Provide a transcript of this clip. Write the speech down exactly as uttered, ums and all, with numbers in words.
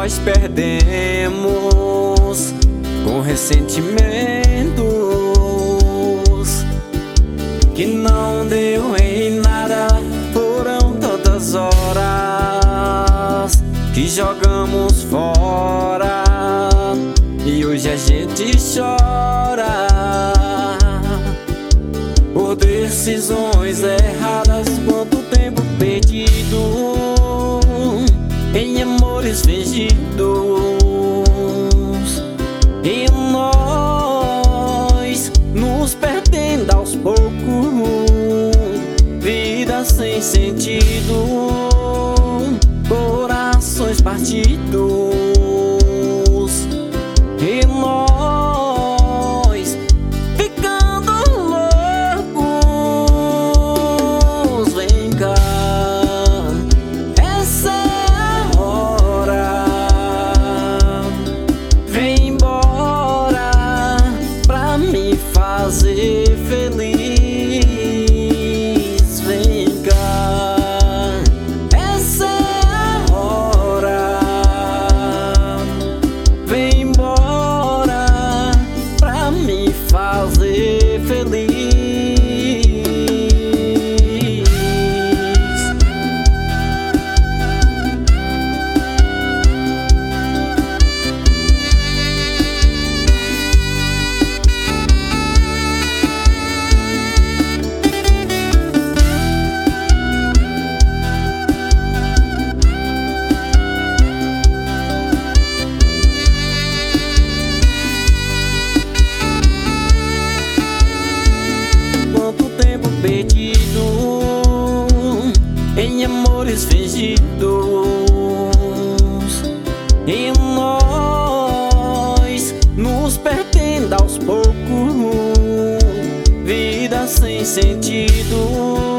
nós perdemos com ressentimentos que não deu em nada. Foram tantas horas que jogamos fora e hoje a gente chora por decisões erradas. Quanto tempo perdido em amores fingidos, e nós nos perdendo aos poucos. Vida sem sentido, corações partidos, e nós ficando loucos. Vem cá, essa é a hora. Vem embora pra me fazer feliz. Vem cá, essa é a hora. Vem embora pra me fazer feliz. Perdido em amores fingidos, e nós nos perdendo aos poucos. Vida sem sentido,